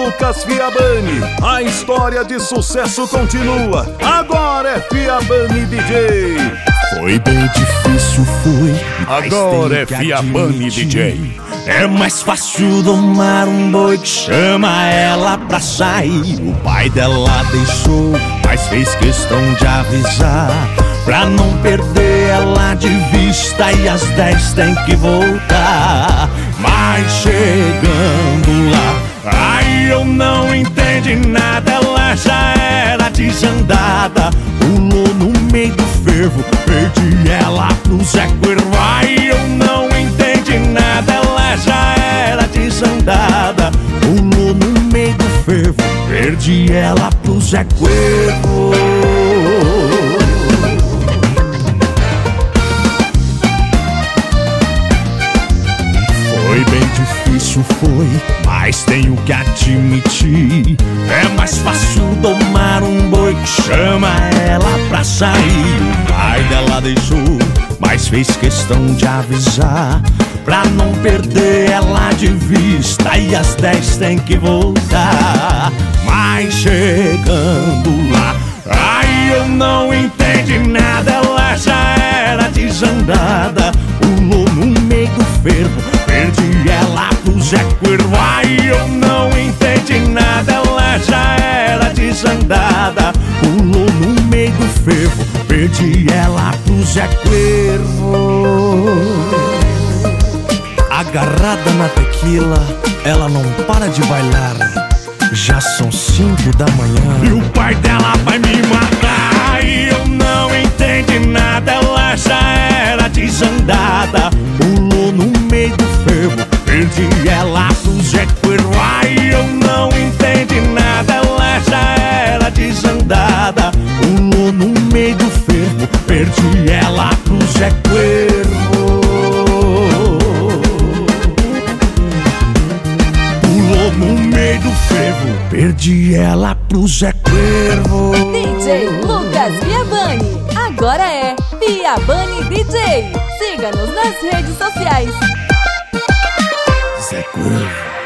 Lucas Fiabani. A história de sucesso continua. Agora é Fiabani DJ. Foi bem difícil, foi. Agora é Fiabani DJ. É mais fácil domar um boi que chama ela pra sair. O pai dela deixou, mas fez questão de avisar, pra não perder ela de vista, e às 10 tem que voltar. Mas chegando lá, aí eu não entendi nada. Ela já era desandada, pulou no meio do fervo, perdi ela pro Zé Cuervo. Aí eu não entendi nada. Ela já era desandada, pulou no meio do fervo, perdi ela pro Zé Cuervo. Foi bem difícil, foi, mas tenho que admitir, é mais fácil domar um boi que chama ela pra sair. O pai dela deixou, mas fez questão de avisar, pra não perder ela de vista, e às 10 tem que voltar. Mas chegando lá, aí eu não entendi nada. Ela já era desandada, pulou no meio do fervo, perdi ela pro Zé Cuervo. Aí eu não entendi nada. Ela já era desandada, pulou no meio do fervo, perdi ela pro Zé Cuervo. Agarrada na tequila, ela não para de bailar. Já são 5 da manhã e o pai dela vai me matar. E eu não entendi nada. Ela já era desandada, pulou no meio do fervo, perdi ela pro Zé Cuervo. Aí eu não entendi nada. Ela já era desandada, pulou no meio do fervo, perdi ela pro Zé Cuervo. No meio do fervo, perdi ela pro Zé Cuervo. DJ Lucas Fiabani, agora é Fiabani DJ. Siga-nos nas redes sociais. Zé Cuervo.